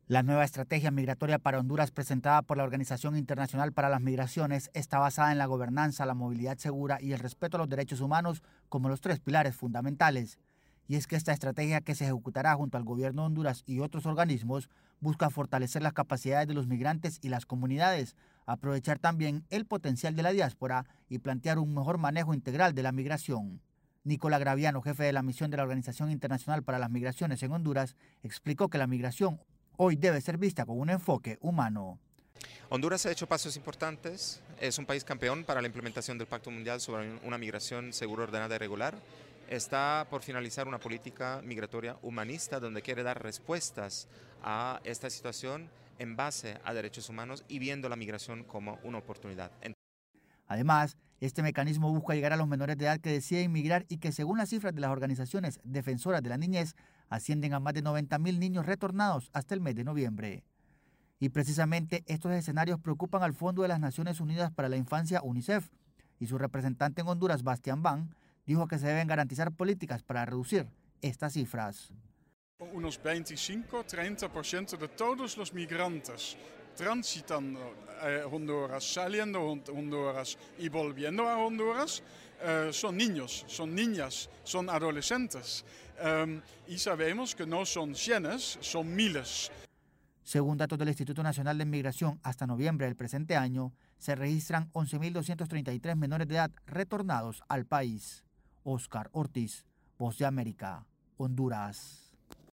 La nueva estrategia migratoria para Honduras presentada por la Organización Internacional para las Migraciones está basada en la gobernanza, la movilidad segura y el respeto a los derechos humanos como los tres pilares fundamentales. Y es que esta estrategia, que se ejecutará junto al gobierno de Honduras y otros organismos, busca fortalecer las capacidades de los migrantes y las comunidades, aprovechar también el potencial de la diáspora y plantear un mejor manejo integral de la migración. Nicolás Graviano, jefe de la misión de la Organización Internacional para las Migraciones en Honduras, explicó que la migración hoy debe ser vista con un enfoque humano. Honduras ha hecho pasos importantes, es un país campeón para la implementación del Pacto Mundial sobre una migración segura, ordenada y regular. Está por finalizar una política migratoria humanista donde quiere dar respuestas a esta situación en base a derechos humanos y viendo la migración como una oportunidad. Además, este mecanismo busca llegar a los menores de edad que deciden migrar y que, según las cifras de las organizaciones defensoras de la niñez, ascienden a más de 90.000 niños retornados hasta el mes de noviembre. Y precisamente estos escenarios preocupan al Fondo de las Naciones Unidas para la Infancia, UNICEF, y su representante en Honduras, Bastián Ban, dijo que se deben garantizar políticas para reducir estas cifras. Unos 25-30% de todos los migrantes transitando Honduras, saliendo Honduras y volviendo a Honduras son niños, son niñas, son adolescentes. Y sabemos que no son cientos, son miles. Según datos del Instituto Nacional de Migración, hasta noviembre del presente año, se registran 11.233 menores de edad retornados al país. Oscar Ortiz, Voz de América, Honduras.